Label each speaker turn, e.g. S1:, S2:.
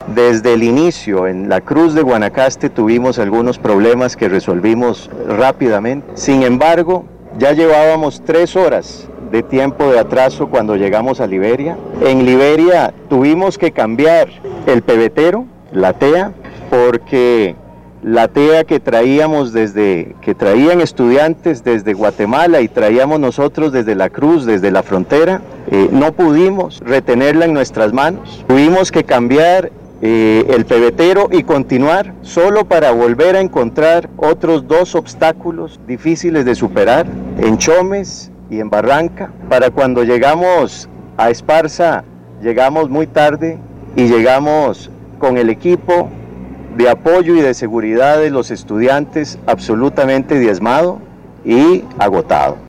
S1: Desde el inicio, en la Cruz de Guanacaste, tuvimos algunos problemas que resolvimos rápidamente. Sin embargo, ya llevábamos 3 horas de tiempo de atraso cuando llegamos a Liberia. En Liberia tuvimos que cambiar el pebetero, la TEA, porque la TEA que traían estudiantes desde Guatemala y traíamos nosotros desde la Cruz, desde la frontera, no pudimos retenerla en nuestras manos. Tuvimos que cambiar el pebetero y continuar solo para volver a encontrar otros 2 obstáculos difíciles de superar en Chomes y en Barranca. Para cuando llegamos a Esparza, llegamos muy tarde y llegamos con el equipo de apoyo y de seguridad de los estudiantes absolutamente diezmado y agotado.